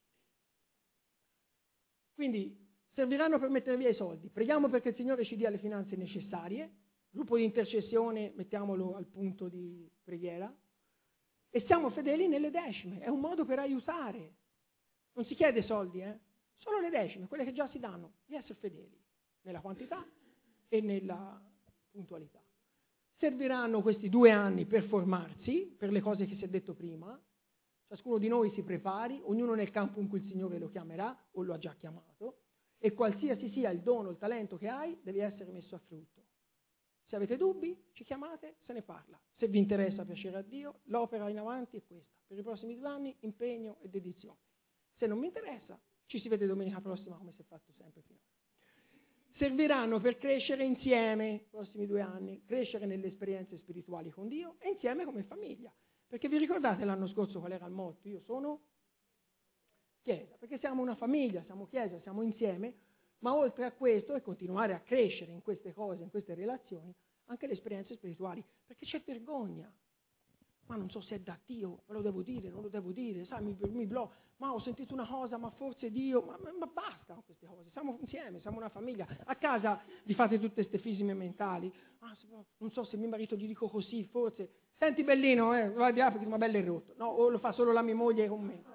Quindi serviranno per mettere via i soldi. Preghiamo perché il Signore ci dia le finanze necessarie. Gruppo di intercessione, mettiamolo al punto di preghiera. E siamo fedeli nelle decime. È un modo per aiutare. Non si chiede soldi, solo le decime, quelle che già si danno, di essere fedeli nella quantità e nella puntualità. Serviranno questi 2 anni per formarsi, per le cose che si è detto prima. Ciascuno di noi si prepari, ognuno nel campo in cui il Signore lo chiamerà o lo ha già chiamato, e qualsiasi sia il dono, il talento che hai, devi essere messo a frutto. Se avete dubbi, ci chiamate, se ne parla. Se vi interessa piacere a Dio, l'opera in avanti è questa. Per i prossimi 2 anni, impegno e dedizione. Se non mi interessa, ci si vede domenica prossima come si è fatto sempre finora. Serviranno per crescere insieme i prossimi 2 anni, crescere nelle esperienze spirituali con Dio e insieme come famiglia. Perché vi ricordate l'anno scorso qual era il motto? Io sono Chiesa, perché siamo una famiglia, siamo Chiesa, siamo insieme, ma oltre a questo e continuare a crescere in queste cose, in queste relazioni, anche le esperienze spirituali, perché c'è vergogna. Ma non so se è da Dio, me lo devo dire, non lo devo dire, sai, mi blocco, ma ho sentito una cosa, ma forse Dio, ma basta con queste cose, siamo insieme, siamo una famiglia. A casa vi fate tutte ste fisime mentali, non so se mio marito gli dico così, forse, senti bellino, vai di là perché ma bello è rotto, no, o lo fa solo la mia moglie con me.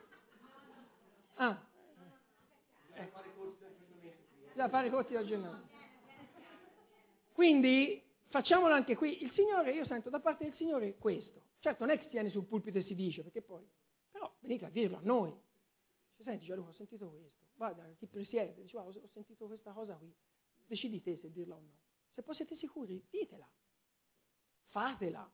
Da fare corsi da aggiornamento. Quindi facciamolo anche qui. Il Signore, io sento da parte del Signore questo. Certo, non è che si tiene sul pulpito e si dice, perché poi, però venite a dirlo a noi. Senti Gianluca, ho sentito questo. Guarda, chi presiede, dice, ho sentito questa cosa qui. Decidi te se dirla o no. Se poi siete sicuri, ditela. Fatela.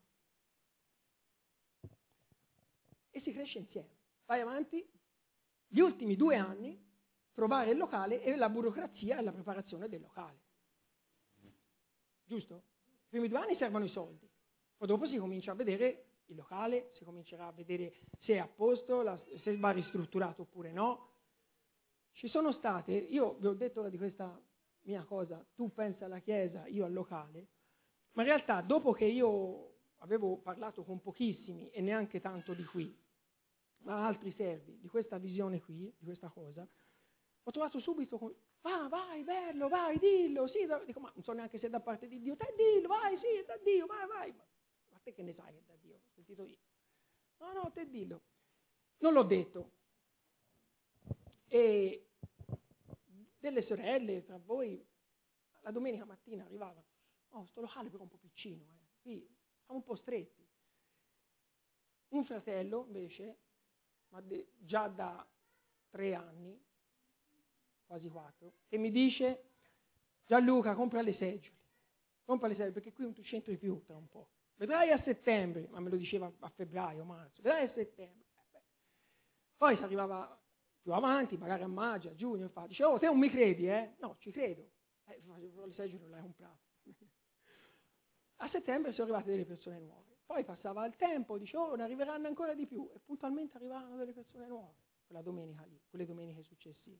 E si cresce insieme. Vai avanti. Gli ultimi 2 anni, trovare il locale e la burocrazia e la preparazione del locale. Giusto? I primi 2 anni servono i soldi. Poi dopo si comincia a vedere il locale, si comincerà a vedere se è a posto, se va ristrutturato oppure no. Ci sono state, io vi ho detto di questa mia cosa, tu pensa alla chiesa, io al locale, ma in realtà dopo che io avevo parlato con pochissimi e neanche tanto di qui, ma altri servi, di questa visione qui, di questa cosa, ho trovato subito, vai, bello, vai, dillo, sì, dico, ma non so neanche se è da parte di Dio, te dillo, vai, sì, è da Dio, vai. Ma te che ne sai che è da Dio? Ho sentito io. No, te dillo. Non l'ho detto. E delle sorelle tra voi, la domenica mattina arrivavano, sto locale però è un po' piccino, qui siamo un po' stretti. Un fratello invece, ma già da 3 anni, quasi 4, che mi dice, Gianluca, compra le seggiole perché qui non ti c'entri più tra un po'. Vedrai a settembre, ma me lo diceva a febbraio, marzo, vedrai a settembre. Poi si arrivava più avanti, magari a maggio, a giugno, dice, te non mi credi, No, ci credo. Le seggiole non le hai comprate. A settembre sono arrivate delle persone nuove. Poi passava il tempo, dice, ne arriveranno ancora di più. E puntualmente arrivavano delle persone nuove, quella domenica lì, quelle domeniche successive.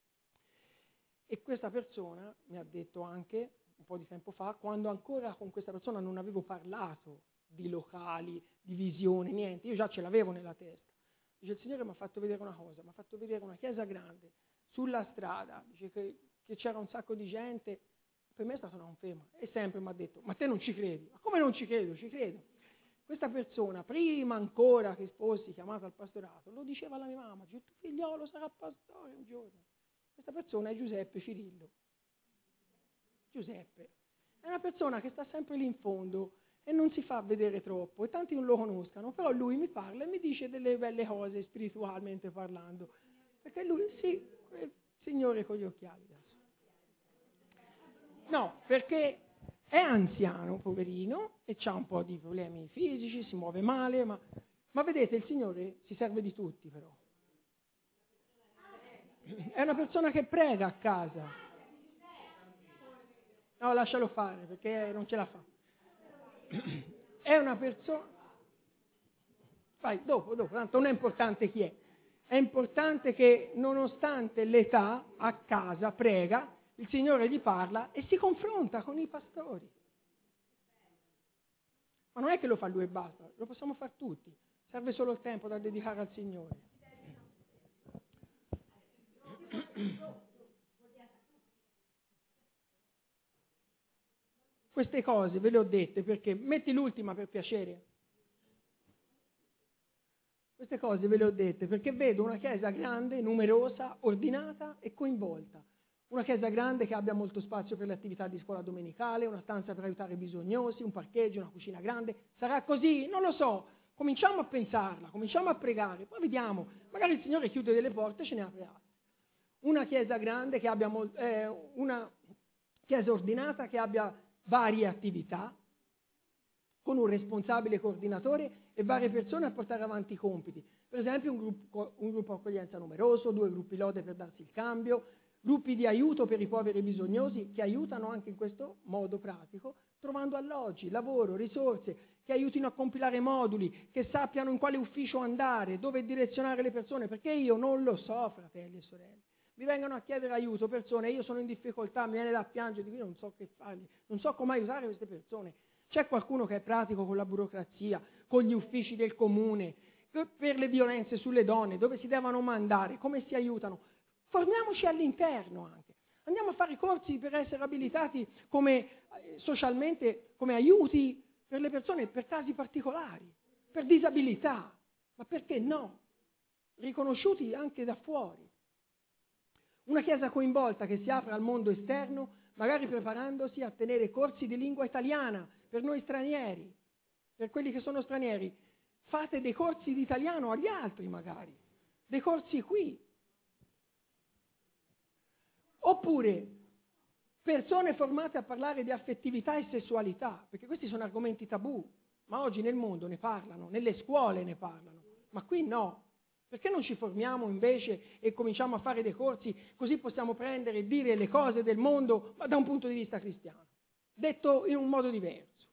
E questa persona mi ha detto anche, un po' di tempo fa, quando ancora con questa persona non avevo parlato di locali, di visione, niente, io già ce l'avevo nella testa. Dice, il Signore mi ha fatto vedere una cosa, mi ha fatto vedere una chiesa grande, sulla strada, dice che c'era un sacco di gente, per me è stata una conferma. E sempre mi ha detto, ma te non ci credi? Ma come non ci credo? Ci credo. Questa persona, prima ancora che fossi chiamata al pastorato, lo diceva alla mia mamma, dice, tuo figliolo sarà pastore un giorno. Questa persona è Giuseppe Cirillo. Giuseppe è una persona che sta sempre lì in fondo e non si fa vedere troppo e tanti non lo conoscano, però lui mi parla e mi dice delle belle cose spiritualmente parlando, perché lui, sì, il Signore con gli occhiali adesso. No, perché è anziano, poverino, e ha un po' di problemi fisici, si muove male, ma vedete, il Signore si serve di tutti però. È una persona che prega a casa. No, lascialo fare, perché non ce la fa. È una persona... Vai, dopo, tanto non è importante chi è. È importante che nonostante l'età, a casa prega, il Signore gli parla e si confronta con i pastori. Ma non è che lo fa lui e basta, lo possiamo fare tutti. Serve solo il tempo da dedicare al Signore. Queste cose ve le ho dette perché, metti l'ultima per piacere. Queste cose ve le ho dette perché vedo una chiesa grande, numerosa, ordinata e coinvolta. Una chiesa grande che abbia molto spazio per le attività di scuola domenicale, una stanza per aiutare i bisognosi, un parcheggio, una cucina grande. Sarà così? Non lo so. Cominciamo a pensarla, cominciamo a pregare, poi vediamo. Magari il Signore chiude delle porte e ce ne apre altre. Una chiesa grande che abbia una chiesa ordinata che abbia varie attività, con un responsabile coordinatore e varie persone a portare avanti i compiti. Per esempio un gruppo accoglienza numeroso, 2 gruppi lode per darsi il cambio, gruppi di aiuto per i poveri e bisognosi che aiutano anche in questo modo pratico, trovando alloggi, lavoro, risorse, che aiutino a compilare moduli, che sappiano in quale ufficio andare, dove direzionare le persone, perché io non lo so, fratelli e sorelle. Mi vengono a chiedere aiuto persone, io sono in difficoltà, mi viene da piangere, dico io non so che fargli, non so come aiutare queste persone. C'è qualcuno che è pratico con la burocrazia, con gli uffici del comune, per le violenze sulle donne, dove si devono mandare, come si aiutano? Formiamoci all'interno anche. Andiamo a fare corsi per essere abilitati come, socialmente come aiuti per le persone, per casi particolari, per disabilità. Ma perché no? Riconosciuti anche da fuori. Una chiesa coinvolta che si apre al mondo esterno, magari preparandosi a tenere corsi di lingua italiana per noi stranieri, per quelli che sono stranieri. Fate dei corsi di italiano agli altri magari, dei corsi qui. Oppure persone formate a parlare di affettività e sessualità, perché questi sono argomenti tabù, ma oggi nel mondo ne parlano, nelle scuole ne parlano, ma qui no. Perché non ci formiamo invece e cominciamo a fare dei corsi, così possiamo prendere e dire le cose del mondo, ma da un punto di vista cristiano, detto in un modo diverso.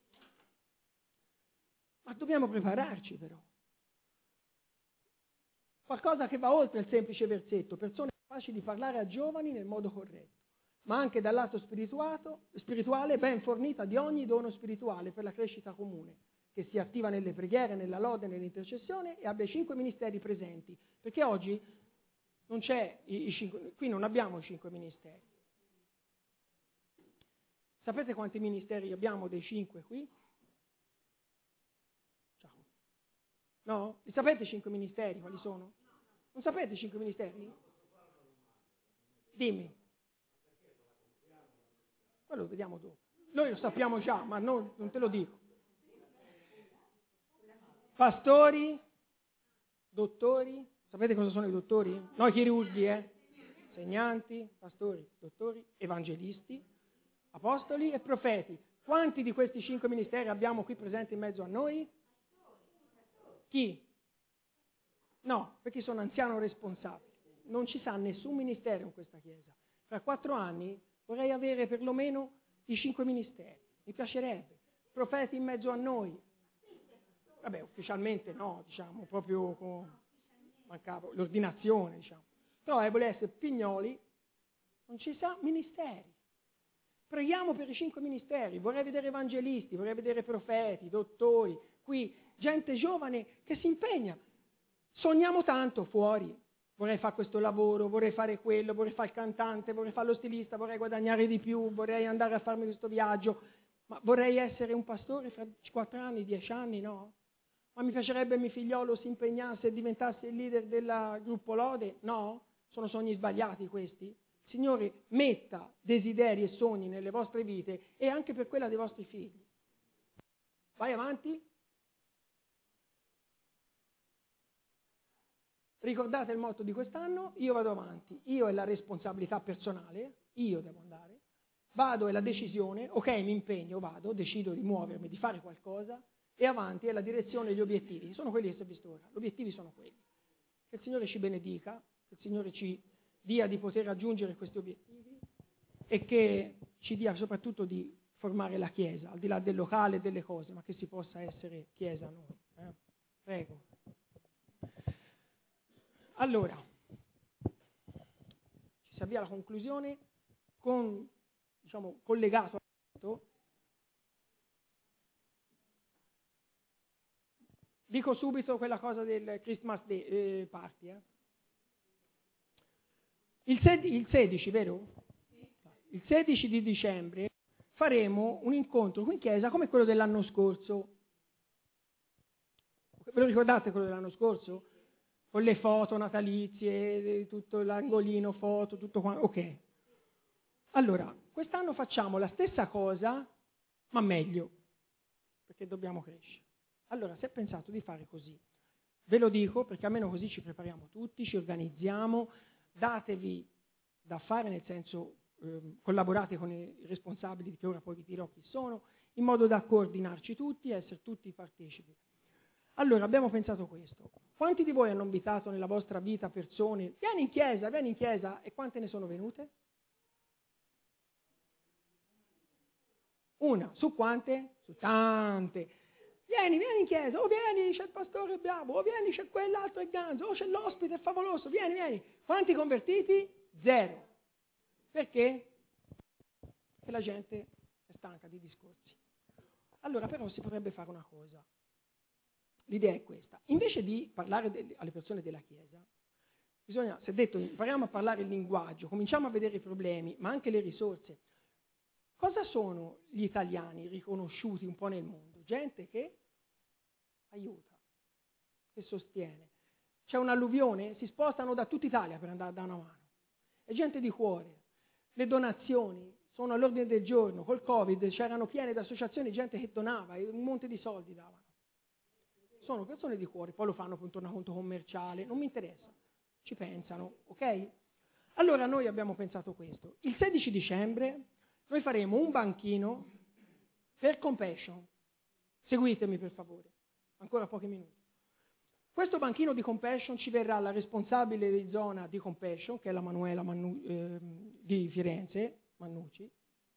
Ma dobbiamo prepararci però. Qualcosa che va oltre il semplice versetto, persone capaci di parlare a giovani nel modo corretto, ma anche dal lato spirituale ben fornita di ogni dono spirituale per la crescita comune, che sia attiva nelle preghiere, nella lode, nell'intercessione e abbia 5 ministeri presenti, perché oggi non c'è qui non abbiamo i 5 ministeri. Sapete quanti ministeri abbiamo dei 5 qui? Ciao. No? Li sapete i 5 ministeri quali sono? Non sapete i 5 ministeri? Dimmi. Quello lo vediamo dopo. Noi lo sappiamo già, ma non te lo dico. Pastori, dottori, sapete cosa sono i dottori? Noi chirurghi, insegnanti, pastori, dottori, evangelisti, apostoli e profeti. Quanti di questi 5 ministeri abbiamo qui presenti in mezzo a noi? Chi? No, perché sono anziano responsabile. Non ci sa nessun ministero in questa chiesa. Fra 4 anni vorrei avere perlomeno i 5 ministeri. Mi piacerebbe. Profeti in mezzo a noi. Vabbè, ufficialmente no, diciamo, proprio mancava l'ordinazione, diciamo. Però vuole essere Pignoli, non ci sa ministeri. Preghiamo per i 5 ministeri, vorrei vedere evangelisti, vorrei vedere profeti, dottori, qui, gente giovane che si impegna. Sogniamo tanto fuori, vorrei fare questo lavoro, vorrei fare quello, vorrei fare il cantante, vorrei fare lo stilista, vorrei guadagnare di più, vorrei andare a farmi questo viaggio, ma vorrei essere un pastore fra 4 anni, 10 anni, no? Ma mi piacerebbe mio figliolo si impegnasse e diventasse il leader del gruppo Lode? No? Sono sogni sbagliati questi? Il Signore metta desideri e sogni nelle vostre vite e anche per quella dei vostri figli. Vai avanti. Ricordate il motto di quest'anno? Io vado avanti. Io è la responsabilità personale, io devo andare. Vado è la decisione, ok, mi impegno, vado, decido di muovermi, di fare qualcosa. E avanti è la direzione e gli obiettivi. Sono quelli che si è visto ora. Gli obiettivi sono quelli. Che il Signore ci benedica, che il Signore ci dia di poter raggiungere questi obiettivi e che ci dia soprattutto di formare la Chiesa, al di là del locale e delle cose, ma che si possa essere Chiesa noi. Prego. Allora, ci si avvia alla conclusione con, collegato a questo, Dico subito quella cosa del Christmas Day, party. Il 16, vero? Il 16 di dicembre faremo un incontro qui in chiesa come quello dell'anno scorso. Ve lo ricordate quello dell'anno scorso? Con le foto natalizie, tutto l'angolino foto, tutto quanto. Ok. Allora, quest'anno facciamo la stessa cosa, ma meglio, perché dobbiamo crescere. Allora, si è pensato di fare così. Ve lo dico perché almeno così ci prepariamo tutti, ci organizziamo, datevi da fare, nel senso collaborate con i responsabili, che ora poi vi dirò chi sono, in modo da coordinarci tutti e essere tutti partecipi. Allora, abbiamo pensato questo. Quanti di voi hanno invitato nella vostra vita persone? Vieni in chiesa, e quante ne sono venute? Una. Su quante? Su tante. Vieni in chiesa, o vieni, c'è il pastore bravo, o vieni, c'è quell'altro è ganzo, o c'è l'ospite è favoloso, vieni. Quanti convertiti? 0. Perché? Perché la gente è stanca di discorsi. Allora però si potrebbe fare una cosa. L'idea è questa. Invece di parlare alle persone della Chiesa, bisogna, si è detto, impariamo a parlare il linguaggio, cominciamo a vedere i problemi, ma anche le risorse. Cosa sono gli italiani riconosciuti un po' nel mondo? Gente che aiuta, che sostiene. C'è un'alluvione, si spostano da tutta Italia per andare a dare una mano. È gente di cuore. Le donazioni sono all'ordine del giorno. Col Covid c'erano piene di associazioni, gente che donava, un monte di soldi davano. Sono persone di cuore, poi lo fanno per un tornaconto commerciale, non mi interessa. Ci pensano, ok? Allora noi abbiamo pensato questo. Il 16 dicembre noi faremo un banchino per Compassion. Seguitemi per favore, ancora pochi minuti. Questo banchino di Compassion ci verrà la responsabile di zona di Compassion, che è la Manuela di Firenze, Mannucci.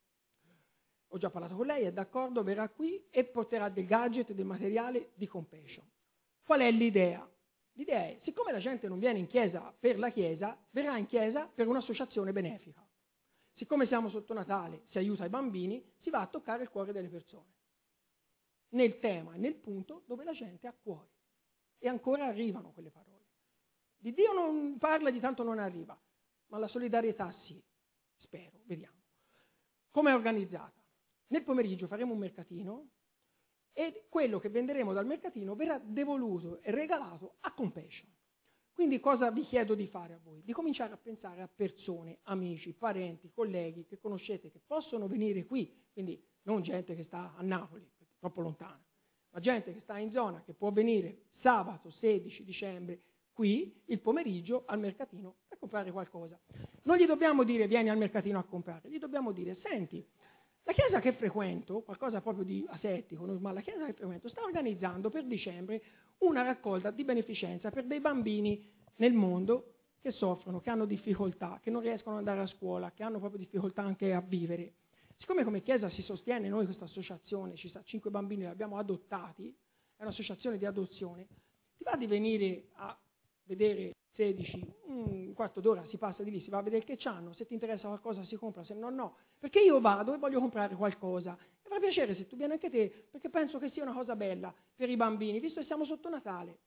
Ho già parlato con lei, è d'accordo, verrà qui e porterà del gadget, del materiale di Compassion. Qual è l'idea? L'idea è, siccome la gente non viene in chiesa per la chiesa, verrà in chiesa per un'associazione benefica. Siccome siamo sotto Natale, si aiuta i bambini, si va a toccare il cuore delle persone. Nel tema e nel punto dove la gente ha cuore. E ancora arrivano quelle parole. Di Dio non parla, di tanto non arriva, ma la solidarietà sì, spero, vediamo. Come è organizzata? Nel pomeriggio faremo un mercatino e quello che venderemo dal mercatino verrà devoluto e regalato a Compassion. Quindi cosa vi chiedo di fare a voi? Di cominciare a pensare a persone, amici, parenti, colleghi che conoscete, che possono venire qui, quindi non gente che sta a Napoli, troppo lontana, ma gente che sta in zona, che può venire sabato 16 dicembre qui, il pomeriggio, al mercatino per comprare qualcosa. Non gli dobbiamo dire vieni al mercatino a comprare, gli dobbiamo dire senti, la chiesa che frequento, qualcosa proprio di asettico, ma la chiesa che frequento sta organizzando per dicembre una raccolta di beneficenza per dei bambini nel mondo che soffrono, che hanno difficoltà, che non riescono ad andare a scuola, che hanno proprio difficoltà anche a vivere. Siccome come chiesa si sostiene noi questa associazione, ci sono 5 bambini, li abbiamo adottati, è un'associazione di adozione, ti va di venire a vedere 16, un quarto d'ora si passa di lì, si va a vedere che c'hanno, se ti interessa qualcosa si compra, se no no, perché io vado e voglio comprare qualcosa, e fa piacere se tu vieni anche te, perché penso che sia una cosa bella per i bambini, visto che siamo sotto Natale.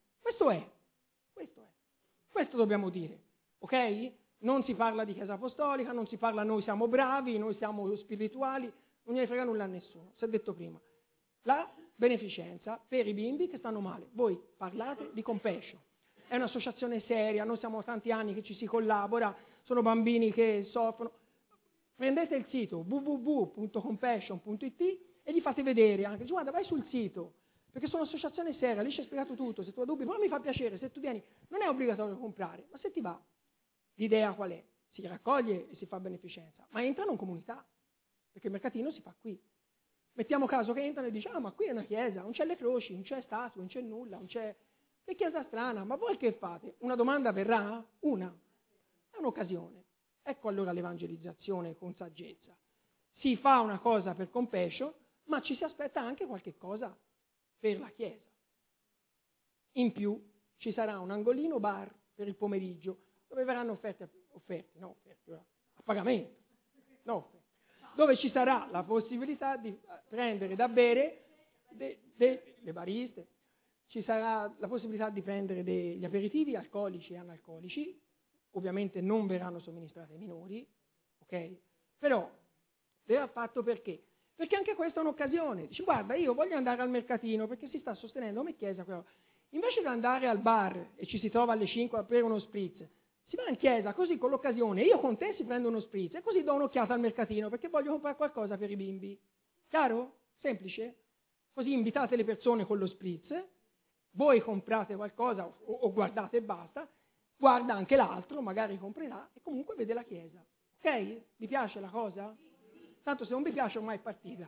Questo dobbiamo dire, ok? Non si parla di Chiesa Apostolica, non si parla noi siamo bravi, noi siamo spirituali, non gliene frega nulla a nessuno, si è detto prima. La beneficenza per i bimbi che stanno male, voi parlate di Compassion. È un'associazione seria, noi siamo tanti anni che ci si collabora, sono bambini che soffrono. Prendete il sito www.compassion.it e gli fate vedere anche, guarda vai sul sito, perché sono un'associazione seria, lì c'è spiegato tutto, se tu hai dubbi, poi mi fa piacere, se tu vieni, non è obbligatorio comprare, ma se ti va, l'idea qual è? Si raccoglie e si fa beneficenza, ma entrano in comunità, perché il mercatino si fa qui. Mettiamo caso che entrano e dicono, ma qui è una chiesa, non c'è le croci, non c'è statue, non c'è nulla, non c'è... Che chiesa strana, ma voi che fate? Una domanda verrà? Una. È un'occasione. Ecco allora l'evangelizzazione con saggezza. Si fa una cosa per Compassion, ma ci si aspetta anche qualche cosa per la chiesa. In più ci sarà un angolino bar per il pomeriggio, dove verranno offerte a pagamento, dove ci sarà la possibilità di prendere da bere le bariste. ci sarà la possibilità di prendere degli aperitivi alcolici e analcolici, ovviamente non verranno somministrati ai minori, ok? Però verrà fatto perché? Perché anche questa è un'occasione. Dici, guarda, io voglio andare al mercatino perché si sta sostenendo come chiesa. Invece di andare al bar e ci si trova alle 5 a bere uno spritz, si va in chiesa così con l'occasione, io con te si prende uno spritz e così do un'occhiata al mercatino perché voglio comprare qualcosa per i bimbi. Chiaro? Semplice? Così invitate le persone con lo spritz, voi comprate qualcosa o guardate e basta, guarda anche l'altro, magari comprerà e comunque vede la chiesa. Ok? Vi piace la cosa? Tanto se non vi piace ormai è partita.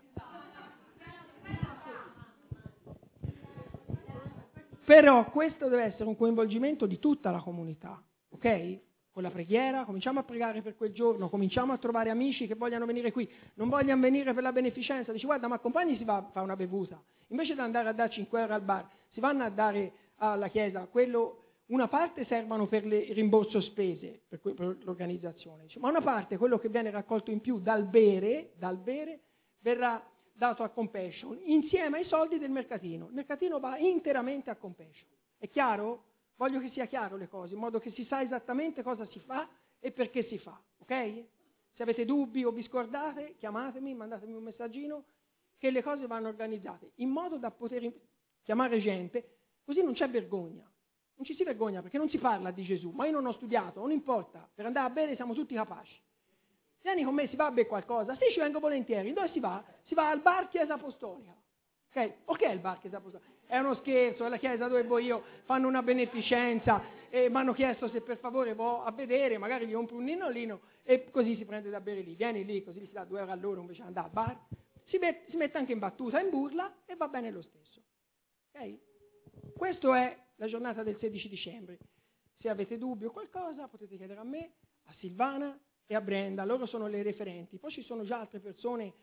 Però questo deve essere un coinvolgimento di tutta la comunità, ok? Con la preghiera, cominciamo a pregare per quel giorno, cominciamo a trovare amici che vogliano venire qui, non vogliono venire per la beneficenza, dici guarda ma accompagni si va a fare una bevuta, invece di andare a dare 5 euro al bar, si vanno a dare alla chiesa, una parte servono per il rimborso spese, per l'organizzazione, ma una parte, quello che viene raccolto in più dal bere verrà dato a Compassion, insieme ai soldi del mercatino. Il mercatino va interamente a Compassion. È chiaro? Voglio che sia chiaro le cose, in modo che si sa esattamente cosa si fa e perché si fa, ok? Se avete dubbi o vi scordate, chiamatemi, mandatemi un messaggino, che le cose vanno organizzate, in modo da poter chiamare gente, così non c'è vergogna. Non ci si vergogna perché non si parla di Gesù, ma io non ho studiato, non importa, per andare a bere siamo tutti capaci. Vieni con me, si va a bere qualcosa? Sì, ci vengo volentieri. Dove si va? Si va al bar Chiesa Apostolica. Ok, il bar Chiesa Apostolica? È uno scherzo, è la chiesa dove voglio io, fanno una beneficenza e mi hanno chiesto se per favore vado a vedere, magari gli compro un ninnolino e così si prende da bere lì. Vieni lì, così si dà 2 euro all'ora invece di andare al bar. Si mette anche in battuta, in burla e va bene lo stesso. Ok? Questa è la giornata del 16 dicembre. Se avete dubbi o qualcosa potete chiedere a me, a Silvana e a Brenda, loro sono le referenti. Poi ci sono già altre persone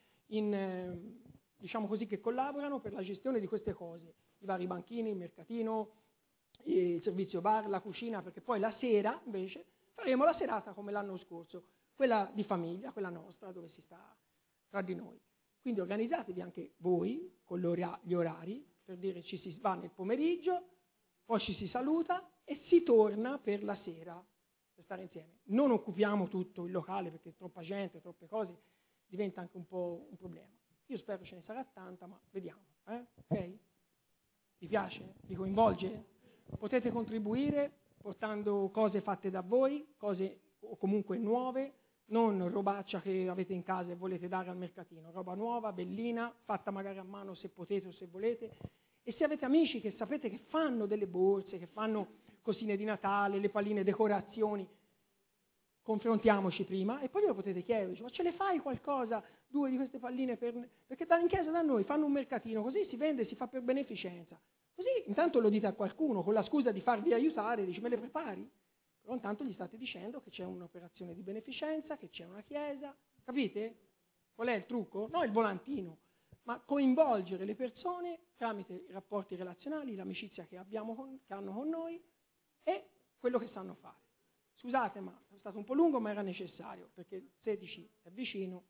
diciamo così, che collaborano per la gestione di queste cose, i vari banchini, il mercatino, il servizio bar, la cucina, perché poi la sera invece faremo la serata come l'anno scorso, quella di famiglia, quella nostra, dove si sta tra di noi. Quindi organizzatevi anche voi con gli orari, per dire ci si va nel pomeriggio, poi ci si saluta e si torna per la sera, per stare insieme. Non occupiamo tutto il locale perché troppa gente, troppe cose, diventa anche un po' un problema. Io spero ce ne sarà tanta, ma vediamo. Ok? Vi piace? Vi coinvolge? Potete contribuire portando cose fatte da voi, cose o comunque nuove, non robaccia che avete in casa e volete dare al mercatino, roba nuova, bellina, fatta magari a mano se potete o se volete. E se avete amici che sapete che fanno delle borse, che fanno cosine di Natale, le palline, decorazioni, confrontiamoci prima e poi lo potete chiedere, ma ce le fai qualcosa, 2 di queste palline perché in chiesa da noi fanno un mercatino, così si vende, si fa per beneficenza. Così intanto lo dite a qualcuno con la scusa di farvi aiutare, dici me le prepari? Però intanto gli state dicendo che c'è un'operazione di beneficenza, che c'è una chiesa, capite? Qual è il trucco? Non il volantino, ma coinvolgere le persone tramite i rapporti relazionali, l'amicizia che hanno con noi e quello che sanno fare. Scusate, ma è stato un po' lungo, ma era necessario, perché il 16 è vicino.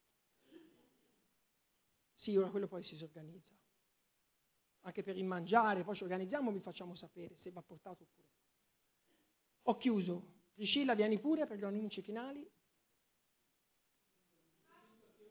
Sì, ora quello poi si organizza. Anche per il mangiare, poi ci organizziamo e vi facciamo sapere se va portato oppure no. Ho chiuso. Priscilla, vieni pure per gli annunci finali.